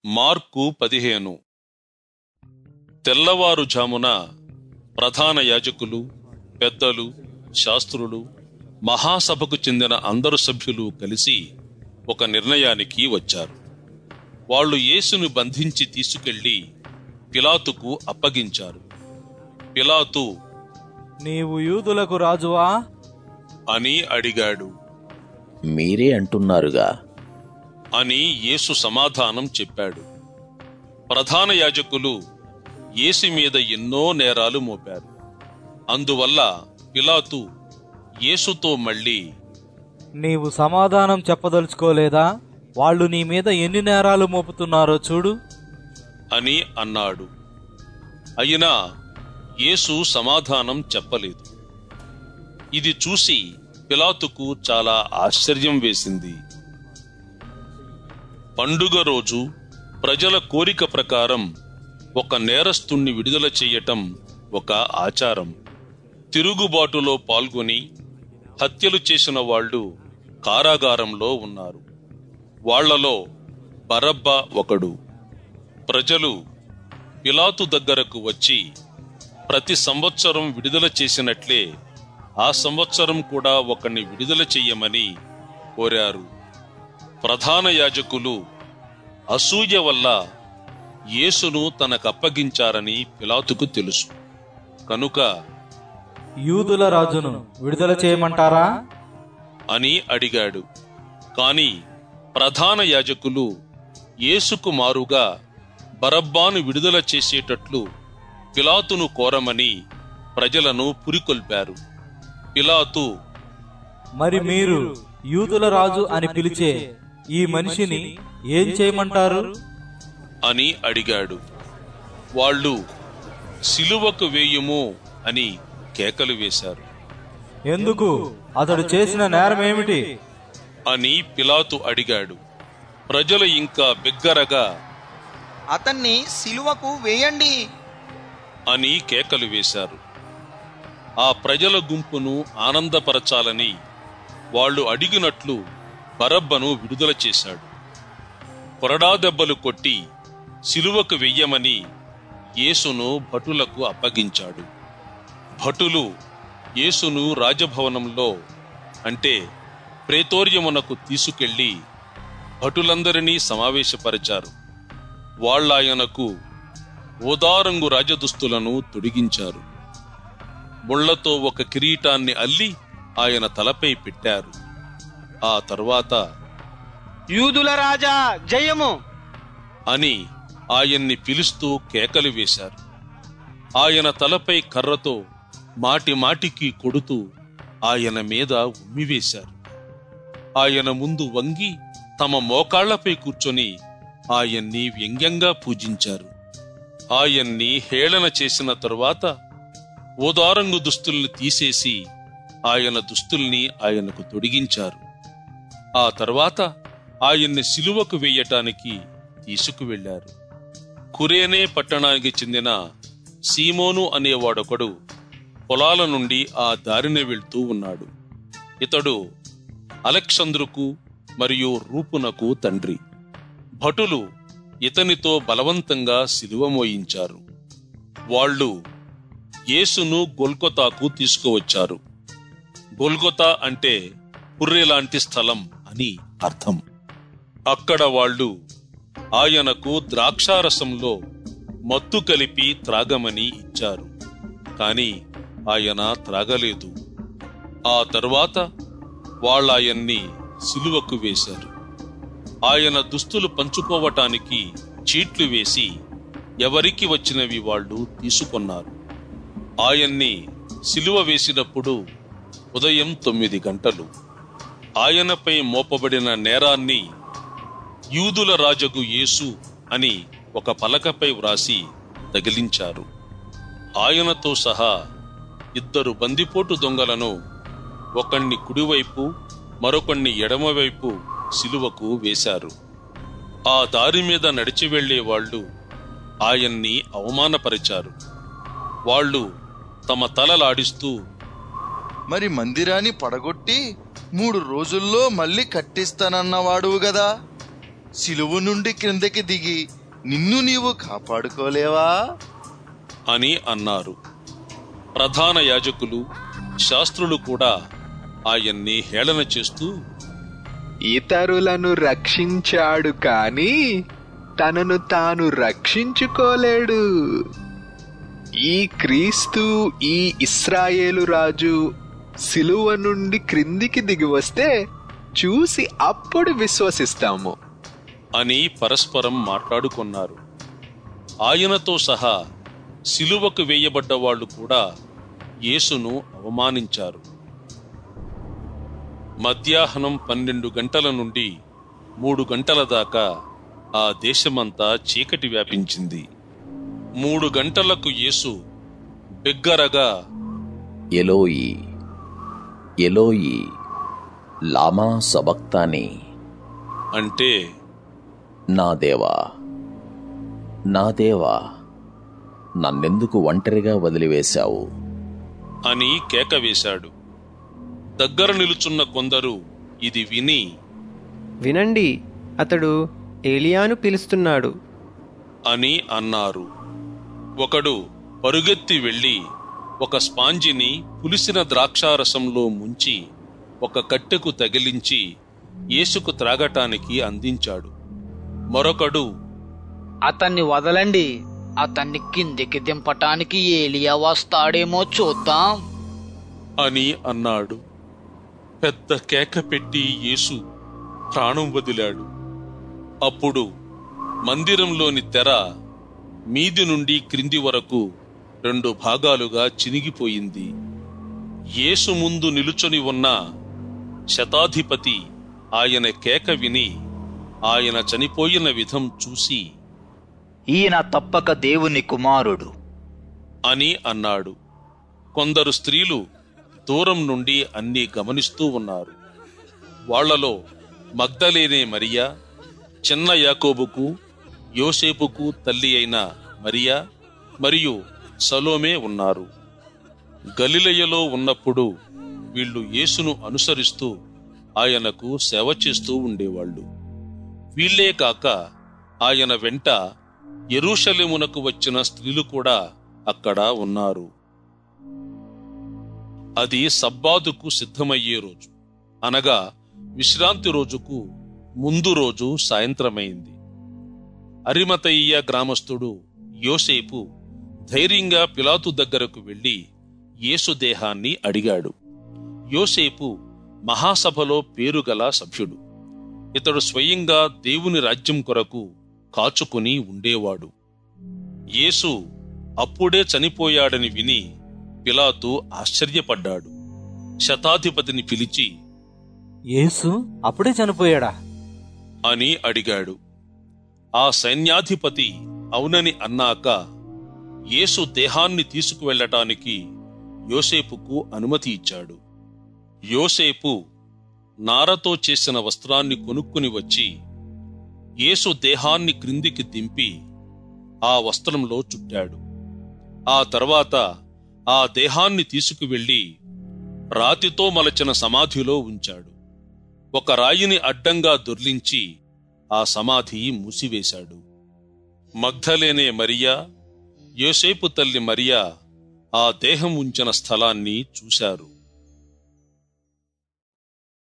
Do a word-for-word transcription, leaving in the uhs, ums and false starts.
Mark పదిహేను. తెల్లవారుజామున ప్రధాన యాజకులు, పెద్దలు, శాస్త్రులు, మహాసభకు చెందిన అందరు సభ్యులు కలిసి ఒక నిర్ణయానికి వచ్చారు. వాళ్ళు యేసును బంధించి తీసుకెళ్లి పిలాతుకు అప్పగించారు. పిలాతు, నీవు యూదులకు రాజువా అని అడిగాడు. మీరే అంటున్నారుగా అని యేసు సమాధానం చెప్పాడు. ప్రధాన యాజకులు యేసు మీద ఎన్నో నేరాలు మోపారు. అందువల్ల పిలాతు యేసుతో మళ్ళీ, నీవు సమాధానం చెప్పదలుచుకోలేదా? వాళ్ళు నీ మీద ఎన్ని నేరాలు మోపుతున్నారో చూడు అని అన్నాడు. అయినా యేసు సమాధానం చెప్పలేదు. ఇది చూసి పిలాతుకు చాలా ఆశ్చర్యం వేసింది. పండుగ రోజు ప్రజల కోరిక ప్రకారం ఒక నేరస్తుణ్ణి విడుదల చేయటం ఒక ఆచారం. తిరుగుబాటులో పాల్గొని హత్యలు చేసిన వాళ్ళు కారాగారంలో ఉన్నారు. వాళ్లలో బరబ్బా ఒకడు. ప్రజలు పిలాతు దగ్గరకు వచ్చి ప్రతి సంవత్సరం విడుదల చేసినట్లే ఆ సంవత్సరం కూడా ఒకరిని విడుదల చెయ్యమని కోరారు. ప్రధాన యాజకులు అసూయ వల్ల యేసును తనకప్పగించారని పిలాతుకు తెలుసు. కనుక యూదుల రాజును విడుదల చేయమంటారా అని అడిగాడు. కాని ప్రధాన యాజకులు యేసుకు మారుగా బరబ్బాను విడుదల చేసేటట్లు పిలాతును కోరమని ప్రజలను పురికొల్పారు. పిలాతు, మరి మీరు యూదుల రాజు అని పిలిచే ఈ మనిషిని ఏం చేయమంటారు అని అడిగాడు. వాళ్ళు సిలువకు వేయుము అని కేకలు వేశారు. ఎందుకు? అతడు చేసిన నేరమేమిటి అని పిలాతు అడిగాడు. ప్రజలు ఇంకా బిగ్గరగా, అతన్ని సిలువకు వేయండి అని కేకలు వేశారు. ఆ ప్రజల గుంపును ఆనందపరచాలని వాళ్ళు అడిగినట్లు బరబ్బను విడుదల చేశాడు. కొరడా దెబ్బలు కొట్టి సిలువకు వెయ్యమని యేసును భటులకు అప్పగించాడు. భటులు యేసును రాజభవనంలో అంటే ప్రేతోర్యమునకు తీసుకెళ్లి భటులందరినీ సమావేశపరిచారు. వాళ్ళాయనకు ఓదారంగు రాజదుస్తులను తొడిగించారు. ముళ్లతో ఒక కిరీటాన్ని అల్లి ఆయన తలపై పెట్టారు. ఆ తరువాత, యూదుల రాజా జయము అని ఆయన్ని పిలుస్తూ కేకలు వేశారు. ఆయన తలపై కర్రతో మాటి మాటికి కొడుతూ ఆయన మీద ఉమ్మివేశారు. ఆయన ముందు వంగి తమ మోకాళ్లపై కూర్చొని ఆయన్ని వ్యంగ్యంగా పూజించారు. ఆయన్ని హేళన చేసిన తరువాత ఓదారంగు దుస్తుల్ని తీసేసి ఆయన దుస్తుల్ని ఆయనకు తొడిగించారు. ఆ తర్వాత ఆయన్ని సిలువకు వేయటానికి తీసుకువెళ్లారు. కురేనే పట్టణానికి చెందిన సీమోను అనేవాడొకడు పొలాల నుండి ఆ దారిన వెళ్తూ ఉన్నాడు. ఇతడు అలెక్సంద్రుకు మరియు రూపునకు తండ్రి. భటులు ఇతనితో బలవంతంగా సిలువ మోయించారు. వాళ్ళు యేసును గొల్గొతాకు తీసుకువచ్చారు. గొల్గొతా అంటే పుర్రెలాంటి స్థలం అని అర్థం. అక్కడ వాళ్ళు ఆయనకు ద్రాక్షారసంలో మత్తు కలిపి త్రాగమని ఇచ్చారు. కాని ఆయన త్రాగలేదు. ఆ తరువాత వాళ్ళాయన్ని సిలువకు వేశారు. ఆయన దుస్తులు పంచుకోవటానికి చీట్లు వేసి ఎవరికి వచ్చినవి వాళ్ళు తీసుకొన్నారు. ఆయన్ని సిలువ వేసినప్పుడు ఉదయం తొమ్మిది గంటలు. ఆయనపై మోపబడిన నేరాన్ని యూదుల రాజగు యేసు అని ఒక పలకపై వ్రాసి తగిలించారు. ఆయనతో సహా ఇద్దరు బందిపోటు దొంగలను ఒకణ్ణి కుడివైపు మరొకణ్ణి ఎడమవైపు సిలువకు వేశారు. ఆ దారి మీద నడిచి వెళ్లే వాళ్ళు ఆయన్ని అవమానపరిచారు. వాళ్ళు తమ తలలాడిస్తూ, మరి మందిరాన్ని పడగొట్టి మూడు రోజుల్లో మళ్ళీ కట్టిస్తానన్నవాడువు గదా సిలువ నుండి క్రిందకి దిగి నిన్ను నీవు కాపాడుకోలేవా అని అన్నారు. ప్రధాన యాజకులు, శాస్త్రులు కూడా ఆయన్ని హేళన చేస్తూ, ఇతరులను రక్షించాడు కాని తనను తాను రక్షించుకోలేడు. ఈ క్రీస్తు, ఈ ఇశ్రాయేలు రాజు సిలువ నుండి క్రిందికి దిగి వస్తే చూసి అప్పుడు విశ్వసిస్తాము అని పరస్పరం మాట్లాడుకున్నారు. ఆయనతో సహా సిలువకు వేయబడ్డ వాళ్ళు కూడా యేసును అవమానించారు. మధ్యాహ్నం పన్నెండు గంటల నుండి మూడు గంటల దాకా ఆ దేశమంతా చీకటి వ్యాపించింది. మూడు గంటలకు యేసు బిగ్గరగా, ఎలోయి ఎలోయి లామా సబక్తాని అంటే, నా దేవా నా దేవా నన్నెందుకు ఒంటరిగా వదిలివేశావు అని కేక వేశాడు. దగ్గర నిలుచున్న కొందరు ఇది విని, వినండి, అతడు ఏలియాను పిలుస్తున్నాడు అని అన్నారు. ఒకడు పరుగెత్తి వెళ్లి ఒక స్పాంజిని పులిసిన ద్రాక్షారసంలో ముంచి ఒక కట్టెకు తగిలించి యేసుకు త్రాగటానికి అందించాడు. మరొకడు, అతన్ని వదలండి, అతన్ని కిందికి దింపటానికి ఏలియా వస్తాడేమో చూద్దాం అని అన్నాడు. పెద్ద కేక పెట్టి యేసు ప్రాణం వదిలాడు. అప్పుడు మందిరంలోని తెర మీది నుండి క్రింది వరకు రెండు భాగాలుగా చినిగిపోయింది. యేసు ముందు నిలుచొని ఉన్న శతాధిపతి ఆయన కేక విని ఆయన చనిపోయిన విధం చూసి, ఈయన తప్పక దేవుని కుమారుడు అని అన్నాడు. కొందరు స్త్రీలు దూరం నుండి అన్నీ గమనిస్తూ ఉన్నారు. వాళ్లలో మగ్దలేనే మరియా, చిన్న యాకోబుకు, యోసేపుకు తల్లి అయిన మరియా మరియు సలోమే ఉన్నారు. గలిలయలో ఉన్నప్పుడు వీళ్లు యేసును అనుసరిస్తూ ఆయనకు సేవ చేస్తూ ఉండేవాళ్లు. వీళ్లే కాక ఆయన వెంట యెరూషలేమునకు వచ్చిన స్త్రీలు కూడా అక్కడ ఉన్నారు. అది సబ్బాతుకు సిద్ధమయ్యే రోజు, అనగా విశ్రాంతి రోజుకు ముందు రోజు సాయంత్రమైంది. అరిమతయియ గ్రామస్థుడు యోసేపు ధైర్యంగా పిలాతు దగ్గరకు వెళ్లి యేసు దేహాన్ని అడిగాడు. యోసేపు మహాసభలో పేరుగల సభ్యుడు. ఇతడు స్వయంగా దేవుని రాజ్యం కొరకు కాచుకుని ఉండేవాడు. యేసు అప్పుడే చనిపోయాడని విని పిలాతు ఆశ్చర్యపడ్డాడు. శతాధిపతిని పిలిచి, యేసు అప్పుడే చనిపోయాడా అని అడిగాడు. ఆ సైన్యాధిపతి అవునని అన్నాక యేసు దేహాన్ని తీసుకువెళ్లటానికి యోసేపుకు అనుమతి ఇచ్చాడు. యోసేపు నారతో చేసిన వస్త్రాన్ని కొనుక్కుని వచ్చి యేసు దేహాన్ని క్రిందికి దింపి ఆ వస్త్రంలో చుట్టాడు. ఆ తర్వాత ఆ దేహాన్ని తీసుకువెళ్లి రాతితో మలచిన సమాధిలో ఉంచాడు. ఒక రాయిని అడ్డంగా దొర్లించి ఆ సమాధి మూసివేశాడు. మగ్దలేనే మరియా, యోసేపు తల్లి మరియా ఆ దేహం ఉంచిన స్థలాన్ని చూశారు.